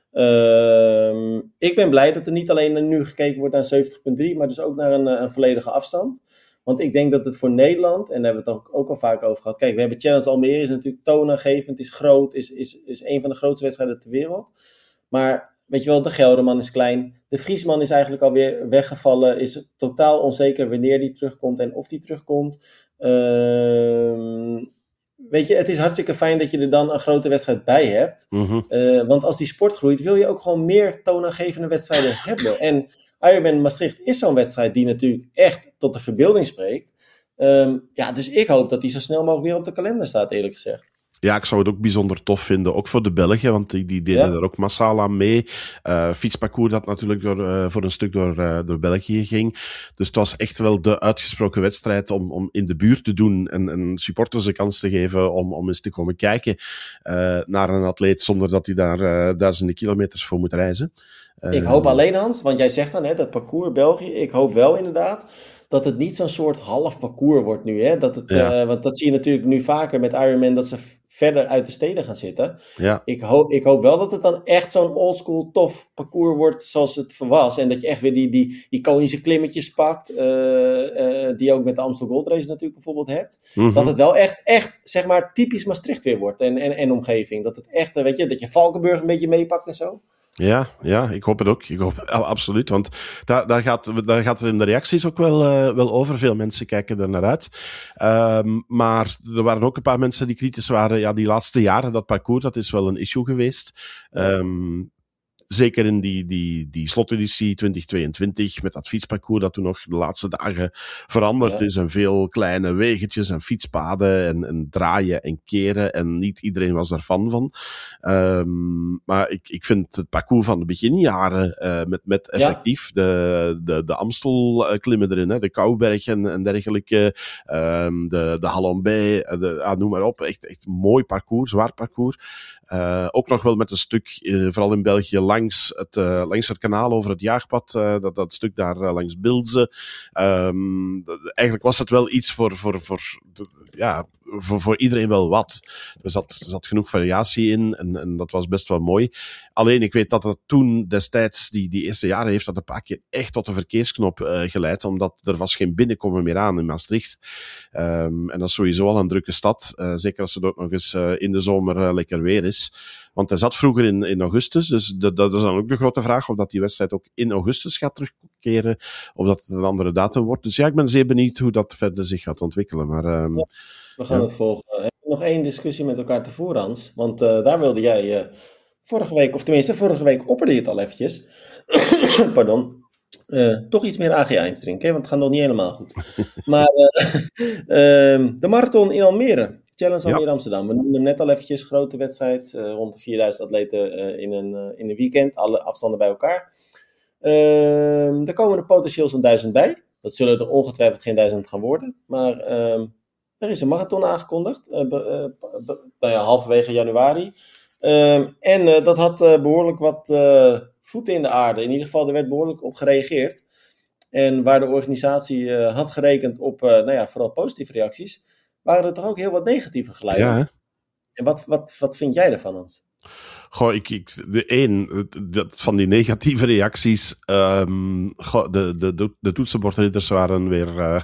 Uh, ik ben blij dat er niet alleen nu gekeken wordt naar zeventig komma drie, maar dus ook naar een, een volledige afstand. Want ik denk dat het voor Nederland, en daar hebben we het ook, ook al vaak over gehad, kijk, we hebben Challenge Almere, is natuurlijk toonaangevend, is groot, is, is, is een van de grootste wedstrijden ter wereld. Maar weet je wel, de Gelderman is klein. De Friesman is eigenlijk alweer weggevallen. Is totaal onzeker wanneer die terugkomt en of die terugkomt. Uh, weet je, het is hartstikke fijn dat je er dan een grote wedstrijd bij hebt. Mm-hmm. Uh, want als die sport groeit, wil je ook gewoon meer toonaangevende wedstrijden hebben. En Ironman Maastricht is zo'n wedstrijd die natuurlijk echt tot de verbeelding spreekt. Um, ja, dus ik hoop dat die zo snel mogelijk weer op de kalender staat, eerlijk gezegd. Ja, ik zou het ook bijzonder tof vinden, ook voor de Belgen, want die, die deden ja. er ook massaal aan mee. Uh, fietsparcours dat natuurlijk door, uh, voor een stuk door, uh, door België ging. Dus het was echt wel de uitgesproken wedstrijd om, om in de buurt te doen en, en supporters de kans te geven om, om eens te komen kijken uh, naar een atleet zonder dat hij daar uh, duizenden kilometers voor moet reizen. Uh, ik hoop alleen, Hans, want jij zegt dan, hè, dat parcours België, ik hoop wel inderdaad dat het niet zo'n soort half parcours wordt nu. Hè? Dat het, ja. uh, want dat zie je natuurlijk nu vaker met Ironman, dat ze f- verder uit de steden gaan zitten. Ja. Ik, hoop, ik hoop wel dat het dan echt zo'n oldschool tof parcours wordt zoals het was. En dat je echt weer die, die iconische klimmetjes pakt, uh, uh, die je ook met de Amstel Gold Race natuurlijk bijvoorbeeld hebt. Mm-hmm. Dat het wel echt, echt, zeg maar, typisch Maastricht weer wordt en, en, en omgeving. Dat het echt, weet je, dat je Valkenburg een beetje meepakt en zo. Ja, ja, ik hoop het ook. Ik hoop, absoluut, want daar, daar, gaat, daar gaat het in de reacties ook wel, uh, wel over. Veel mensen kijken er naar uit. Um, maar er waren ook een paar mensen die kritisch waren. Ja, die laatste jaren, dat parcours, dat is wel een issue geweest. Um, Zeker in die, die, die sloteditie twintig tweeëntwintig, met dat fietsparcours dat toen nog de laatste dagen veranderd ja. is. En veel kleine weggetjes en fietspaden en, en draaien en keren. En niet iedereen was daar fan van. Um, maar ik, ik vind het parcours van de beginjaren, uh, met, met effectief ja. de, de, de Amstel-klimmen erin, hè, de Kouberg en, en dergelijke, um, de, de Halambay, de, ah, noem maar op. Echt, echt mooi parcours, zwaar parcours. Uh, ook nog wel met een stuk, uh, vooral in België, langs het, uh, langs het kanaal over het jaagpad, uh, dat, dat stuk daar uh, langs Bilze. Um, dat, eigenlijk was het wel iets voor, voor, voor, ja, voor, voor iedereen wel wat. Er zat, er zat genoeg variatie in en, en dat was best wel mooi. Alleen, ik weet dat dat toen destijds, die, die eerste jaren, heeft dat een paar keer echt tot de verkeersknop uh, geleid, omdat er was geen binnenkomen meer aan in Maastricht. Um, en dat is sowieso al een drukke stad, uh, zeker als het ook nog eens uh, in de zomer uh, lekker weer is. Want hij zat vroeger in, in augustus, dus de, dat is dan ook de grote vraag of dat die wedstrijd ook in augustus gaat terugkeren, of dat het een andere datum wordt. Dus ja, ik ben zeer benieuwd hoe dat verder zich gaat ontwikkelen. Maar, um, ja, we gaan ja. het volgen. We hebben nog één discussie met elkaar te voeren, Hans, want uh, daar wilde jij uh, vorige week, of tenminste vorige week opperde je het al eventjes, pardon, uh, toch iets meer A G Eins drinken, want het gaat nog niet helemaal goed. Maar uh, uh, de marathon in Almere. Challenge Almere ja. Amsterdam. We noemden hem net al eventjes, grote wedstrijd. Uh, rond de vierduizend atleten uh, in, een, uh, in een weekend. Alle afstanden bij elkaar. Uh, er komen er potentieel zo'n duizend bij. Dat zullen er ongetwijfeld geen duizend gaan worden. Maar uh, er is een marathon aangekondigd. Uh, be, uh, be, nou ja, halverwege januari. Uh, en uh, dat had uh, behoorlijk wat uh, voeten in de aarde. In ieder geval, er werd behoorlijk op gereageerd. En waar de organisatie uh, had gerekend op uh, nou ja, vooral positieve reacties, waren er toch ook heel wat negatieve geluiden. Ja, en wat, wat, wat vind jij ervan, Hans? Goh, ik, ik, de één, dat, van die negatieve reacties, um, goh, de, de, de, de toetsenbordridders waren weer uh,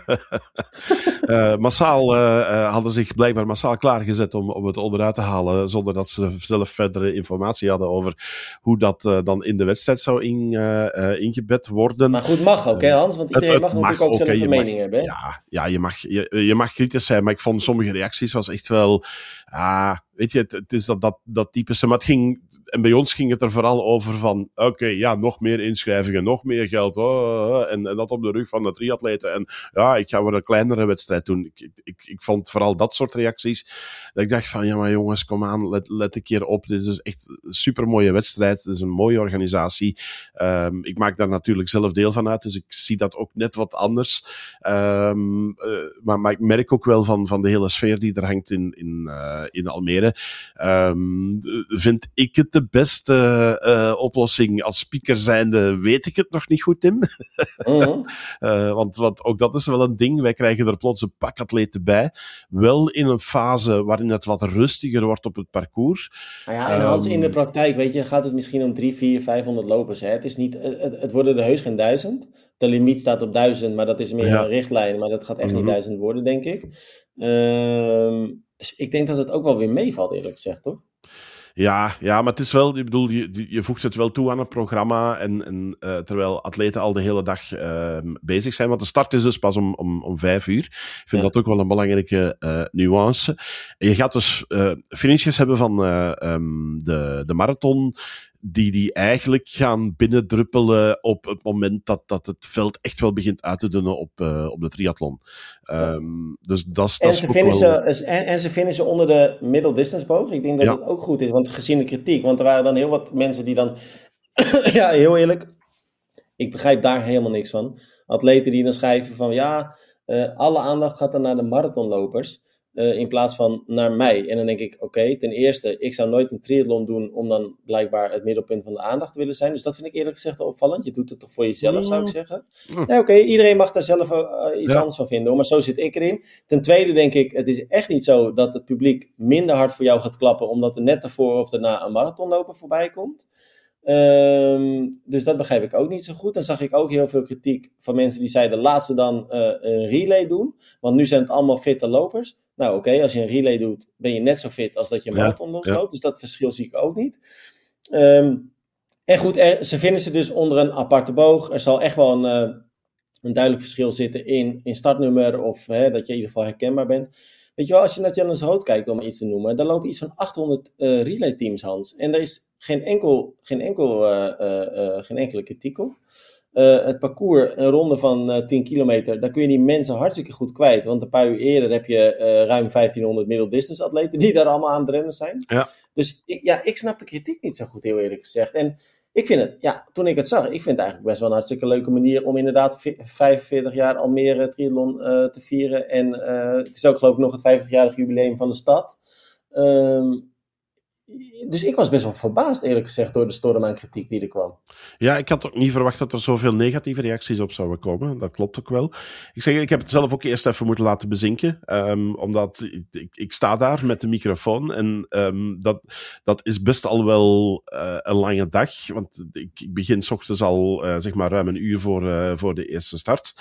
uh, massaal, uh, uh, hadden zich blijkbaar massaal klaargezet om, om het onderuit te halen, zonder dat ze zelf verdere informatie hadden over hoe dat uh, dan in de wedstrijd zou in, uh, uh, ingebed worden. Maar goed, mag ook, hè, Hans? Want iedereen het, het mag, mag natuurlijk ook, ook zelf een mening mag, hebben. Hè? Ja, ja je, mag, je, je mag kritisch zijn, maar ik vond sommige reacties was echt wel, ah, weet je, het, het is dat, dat, dat typische, maar het ging, en bij ons ging het er vooral over van, oké, okay, ja, nog meer inschrijvingen, nog meer geld, oh, en, en dat op de rug van de triatleten. En ja, ik ga weer een kleinere wedstrijd doen. Ik, ik, ik, ik vond vooral dat soort reacties, dat ik dacht van, ja, maar jongens, kom aan, let, let een keer op. Dit is echt een supermooie wedstrijd, het is een mooie organisatie. Um, ik maak daar natuurlijk zelf deel van uit, dus ik zie dat ook net wat anders. Um, uh, maar, maar ik merk ook wel van, van de hele sfeer die er hangt in, in, uh, in Almere. Um, vind ik het de beste uh, oplossing als speaker zijnde, weet ik het nog niet goed, Tim. Mm-hmm. uh, want, want ook dat is wel een ding. Wij krijgen er plots een pak atleten bij. Wel in een fase waarin het wat rustiger wordt op het parcours. Nou ja, en Hans, um, in de praktijk, weet je, dan gaat het misschien om drie, vier, vijfhonderd lopers. Hè? Het is niet, het, het worden er heus geen duizend. De limiet staat op duizend, maar dat is meer ja. een richtlijn. Maar dat gaat echt mm-hmm. niet duizend worden, denk ik. Um, dus ik denk dat het ook wel weer meevalt, eerlijk gezegd, toch? Ja, ja, maar het is wel, ik bedoel, je, je voegt het wel toe aan het programma en, en uh, terwijl atleten al de hele dag uh, bezig zijn, want de start is dus pas om, om, om vijf uur. Ik vind ja. dat ook wel een belangrijke uh, nuance. En je gaat dus uh, finishes hebben van uh, um, de, de marathon, die die eigenlijk gaan binnendruppelen op het moment dat, dat het veld echt wel begint uit te dunnen op, uh, op de triathlon. Um, dus dat is en, ze wel... en, en ze finishen onder de middle distance boog. Ik denk dat ja. het ook goed is, want gezien de kritiek, want er waren dan heel wat mensen die dan, ja, heel eerlijk, ik begrijp daar helemaal niks van. Atleten die dan schrijven van, ja, uh, alle aandacht gaat dan naar de marathonlopers. Uh, in plaats van naar mij. En dan denk ik, oké, okay, ten eerste, ik zou nooit een triathlon doen om dan blijkbaar het middelpunt van de aandacht te willen zijn. Dus dat vind ik eerlijk gezegd opvallend. Je doet het toch voor jezelf, zou ik zeggen. Nee, oké, okay, iedereen mag daar zelf uh, iets ja. anders van vinden, hoor, maar zo zit ik erin. Ten tweede denk ik, het is echt niet zo dat het publiek minder hard voor jou gaat klappen, omdat er net daarvoor of daarna een marathonloper voorbij komt. Um, dus dat begrijp ik ook niet zo goed. Dan zag ik ook heel veel kritiek van mensen die zeiden, laat ze dan uh, een relay doen, want nu zijn het allemaal fitte lopers. Nou oké, okay, als je een relay doet, ben je net zo fit als dat je een marathon losloopt. Ja, ja. Dus dat verschil zie ik ook niet. Um, En goed, er, ze vinden ze dus onder een aparte boog. Er zal echt wel een, uh, een duidelijk verschil zitten in, in startnummer of hè, dat je in ieder geval herkenbaar bent. Weet je wel, als je naar Challenge Rood kijkt, om iets te noemen, daar lopen iets van achthonderd uh, relay teams, Hans. En er is geen, enkel, geen, enkel, uh, uh, uh, geen enkele kritiek op. Uh, het parcours, een ronde van uh, tien kilometer, daar kun je die mensen hartstikke goed kwijt. Want een paar uur eerder heb je uh, ruim vijftienhonderd middeldistance atleten die daar allemaal aan het rennen zijn. Ja. Dus ik, ja, ik snap de kritiek niet zo goed, heel eerlijk gezegd. En ik vind het, ja, toen ik het zag, ik vind het eigenlijk best wel een hartstikke leuke manier om inderdaad vijfenveertig jaar Almere Triathlon uh, te vieren. En uh, het is ook geloof ik nog het vijftigjarig jubileum van de stad. Um, Dus ik was best wel verbaasd, eerlijk gezegd, door de storm aan kritiek die er kwam. Ja, ik had ook niet verwacht dat er zoveel negatieve reacties op zouden komen. Dat klopt ook wel. Ik zeg, ik heb het zelf ook eerst even moeten laten bezinken. Um, omdat ik, ik sta daar met de microfoon en um, dat, dat is best al wel uh, een lange dag. Want ik, ik begin 's ochtends al uh, zeg maar ruim een uur voor, uh, voor de eerste start.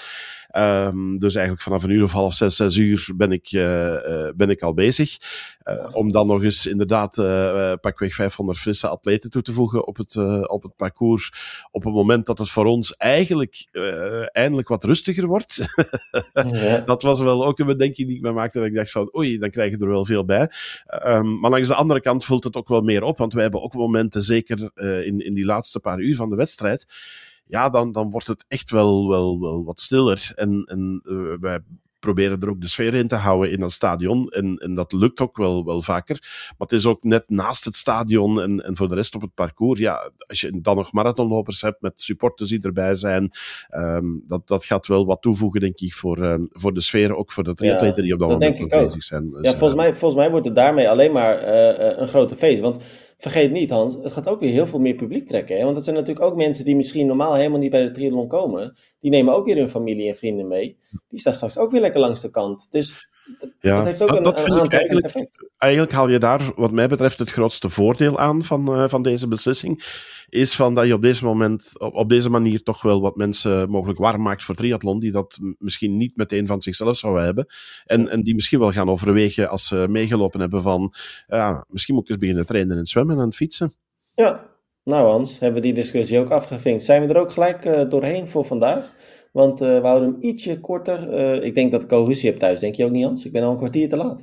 Um, dus eigenlijk vanaf een uur of half zes, zes uur ben ik, uh, uh, ben ik al bezig. Uh, om dan nog eens inderdaad uh, pakweg vijfhonderd frisse atleten toe te voegen op het, uh, op het parcours. Op het moment dat het voor ons eigenlijk uh, eindelijk wat rustiger wordt. Ja. Dat was wel ook een bedenking die ik me maakte. Dat ik dacht van, oei, dan krijg je er wel veel bij. Um, maar langs de andere kant vult het ook wel meer op. Want wij hebben ook momenten, zeker uh, in, in die laatste paar uur van de wedstrijd. Ja, dan, dan wordt het echt wel, wel, wel wat stiller. En, en uh, wij proberen er ook de sfeer in te houden in dat stadion. En, en dat lukt ook wel, wel vaker. Maar het is ook net naast het stadion en, en voor de rest op het parcours. Ja, als je dan nog marathonlopers hebt met supporters die erbij zijn, um, dat, dat gaat wel wat toevoegen, denk ik, voor, um, voor de sfeer. Ook voor de triatleten ja, die op dat, dat moment nog bezig zijn. Dus, ja, volgens, uh, mij, volgens mij wordt het daarmee alleen maar uh, een grote feest. Want vergeet niet, Hans, het gaat ook weer heel veel meer publiek trekken. Hè? Want het zijn natuurlijk ook mensen die misschien normaal helemaal niet bij de triathlon komen. Die nemen ook weer hun familie en vrienden mee. Die staan straks ook weer lekker langs de kant. Dus dat, ja, dat heeft ook dat, een, dat een vind ik eigenlijk, effect. Eigenlijk haal je daar, wat mij betreft, het grootste voordeel aan van, uh, van deze beslissing. Is van dat je op deze moment, op, op deze manier toch wel wat mensen mogelijk warm maakt voor triathlon, die dat m- misschien niet meteen van zichzelf zouden hebben. En, en die misschien wel gaan overwegen als ze meegelopen hebben van, ja, misschien moet ik eens beginnen trainen en zwemmen en fietsen. Ja, nou Hans, hebben we die discussie ook afgevinkt. Zijn we er ook gelijk uh, doorheen voor vandaag? Want uh, we houden hem ietsje korter. Uh, ik denk dat ik al ruzie heb thuis, denk je ook niet, Hans? Ik ben al een kwartier te laat.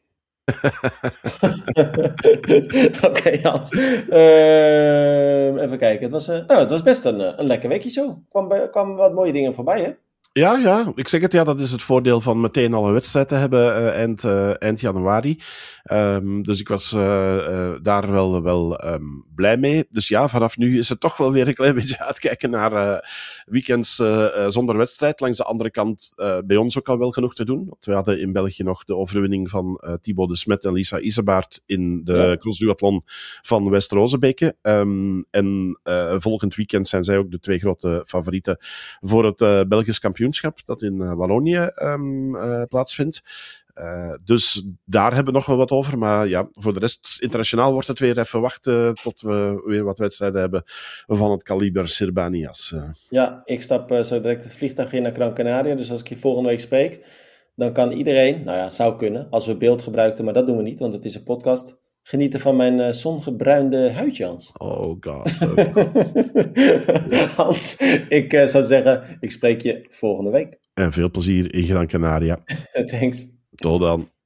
Oké, okay, Hans. Uh, even kijken. Het was, uh, nou, het was best een, een lekker weekje zo. Er kwam, kwam wat mooie dingen voorbij, hè? Ja, ja, ik zeg het, ja, dat is het voordeel van meteen al een wedstrijd te hebben uh, eind, uh, eind januari. Um, dus ik was uh, uh, daar wel, wel um, blij mee. Dus ja, vanaf nu is het toch wel weer een klein beetje uitkijken naar uh, weekends uh, uh, zonder wedstrijd. Langs de andere kant uh, bij ons ook al wel genoeg te doen. Want we hadden in België nog de overwinning van uh, Thibaut de Smet en Lisa Isebaert in de ja. crossduathlon van West-Rozebeke. Um, en uh, volgend weekend zijn zij ook de twee grote favorieten voor het uh, Belgisch kampioenschap dat in uh, Wallonië um, uh, plaatsvindt. Uh, dus daar hebben we nog wel wat over. Maar ja, voor de rest, internationaal wordt het weer even wachten tot we weer wat wedstrijden hebben van het kaliber Sirbaniyas. Uh. Ja, ik stap uh, zo direct het vliegtuig in naar Gran Canaria. Dus als ik je volgende week spreek, dan kan iedereen, nou ja, het zou kunnen, als we beeld gebruikten, maar dat doen we niet, want het is een podcast, genieten van mijn uh, zongebruinde huidje, Hans. Oh god. Hans, ik uh, zou zeggen, ik spreek je volgende week. En veel plezier in Gran Canaria. Thanks. Tot dan.